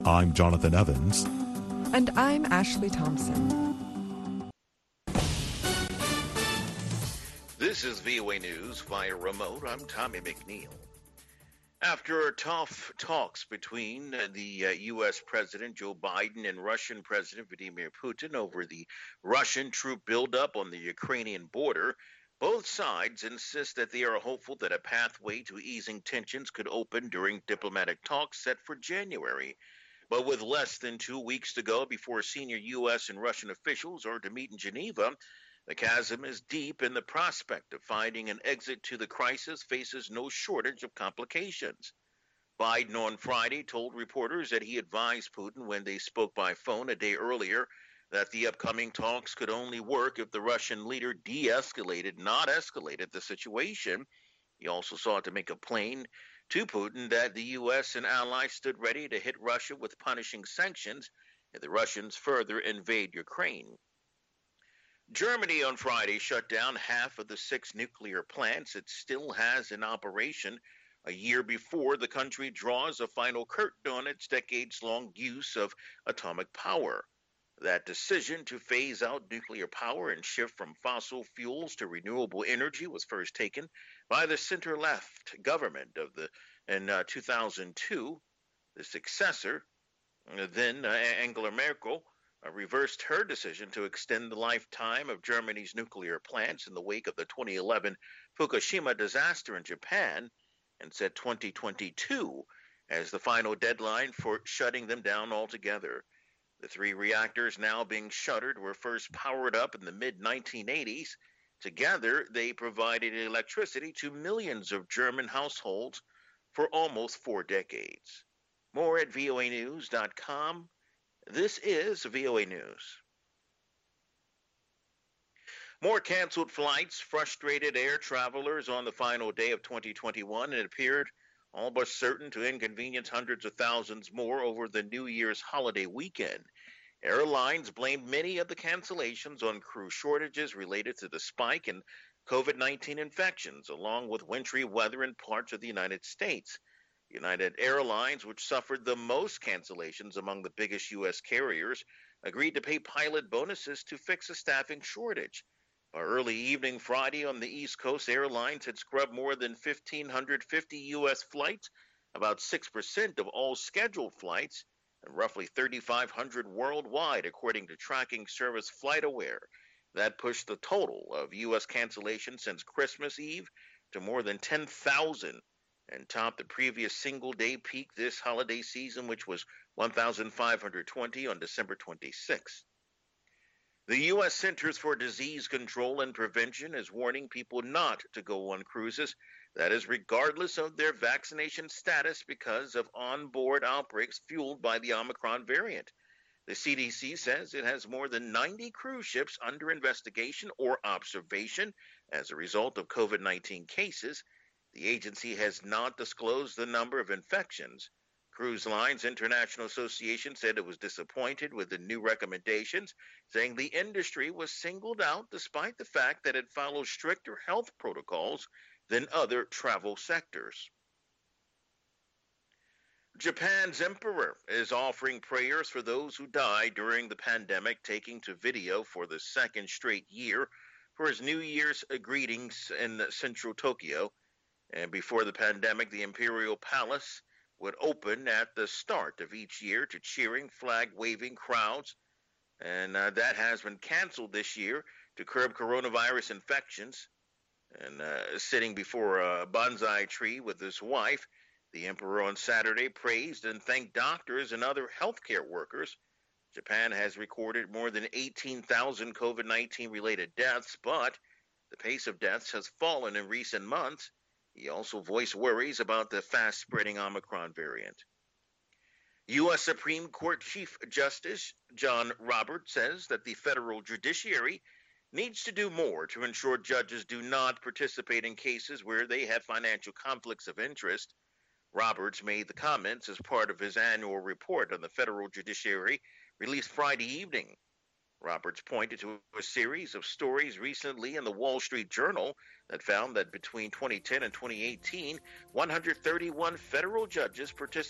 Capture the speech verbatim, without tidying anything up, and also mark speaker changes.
Speaker 1: I'm Jonathan Evans.
Speaker 2: And I'm Ashley Thompson.
Speaker 3: This is V O A News via remote. I'm Tommy McNeil. After tough talks between the uh, U S. President Joe Biden and Russian President Vladimir Putin over the Russian troop buildup on the Ukrainian border, both sides insist that they are hopeful that a pathway to easing tensions could open during diplomatic talks set for January. But with less than two weeks to go before senior U S and Russian officials are to meet in Geneva, the chasm is deep, and the prospect of finding an exit to the crisis faces no shortage of complications. Biden on Friday told reporters that he advised Putin when they spoke by phone a day earlier that the upcoming talks could only work if the Russian leader de-escalated, not escalated, the situation. He also sought to make it plain to Putin that the U S and allies stood ready to hit Russia with punishing sanctions if the Russians further invade Ukraine. Germany on Friday shut down half of the six nuclear plants it still has in operation, a year before the country draws a final curtain on its decades-long use of atomic power. That decision to phase out nuclear power and shift from fossil fuels to renewable energy was first taken by the center-left government of the in uh, two thousand two. The successor, uh, then uh, Angela Merkel, uh, reversed her decision to extend the lifetime of Germany's nuclear plants in the wake of the twenty eleven Fukushima disaster in Japan, and set twenty twenty-two as the final deadline for shutting them down altogether. The three reactors now being shuttered were first powered up in the mid nineteen eighties. Together, they provided electricity to millions of German households for almost four decades. More at V O A news dot com. This is V O A News. More canceled flights frustrated air travelers on the final day of twenty twenty-one, and it appeared all but certain to inconvenience hundreds of thousands more over the New Year's holiday weekend. Airlines blamed many of the cancellations on crew shortages related to the spike in COVID nineteen infections, along with wintry weather in parts of the United States. United Airlines, which suffered the most cancellations among the biggest U S carriers, agreed to pay pilot bonuses to fix a staffing shortage. By early evening Friday on the East Coast, airlines had scrubbed more than one thousand five hundred fifty U S flights, about six percent of all scheduled flights, and roughly three thousand five hundred worldwide, according to tracking service FlightAware. That pushed the total of U S cancellations since Christmas Eve to more than ten thousand, and topped the previous single-day peak this holiday season, which was one thousand five hundred twenty on December twenty-sixth. The U S. Centers for Disease Control and Prevention is warning people not to go on cruises, that is regardless of their vaccination status, because of onboard outbreaks fueled by the Omicron variant. The C D C says it has more than ninety cruise ships under investigation or observation as a result of COVID nineteen cases. The agency has not disclosed the number of infections. Cruise Lines International Association said it was disappointed with the new recommendations, saying the industry was singled out despite the fact that it follows stricter health protocols than other travel sectors. Japan's emperor is offering prayers for those who died during the pandemic, taking to video for the second straight year for his New Year's greetings in central Tokyo. And before the pandemic, the Imperial Palace would open at the start of each year to cheering, flag-waving crowds, and uh, that has been canceled this year to curb coronavirus infections. And uh, sitting before a bonsai tree with his wife, the emperor on Saturday praised and thanked doctors and other healthcare workers. Japan has recorded more than eighteen thousand COVID nineteen related deaths, but the pace of deaths has fallen in recent months. He also voiced worries about the fast-spreading Omicron variant. U S. Supreme Court Chief Justice John Roberts says that the federal judiciary needs to do more to ensure judges do not participate in cases where they have financial conflicts of interest. Roberts made the comments as part of his annual report on the federal judiciary released Friday evening. Roberts pointed to a series of stories recently in the Wall Street Journal that found that between twenty ten and twenty eighteen, one hundred thirty-one federal judges participated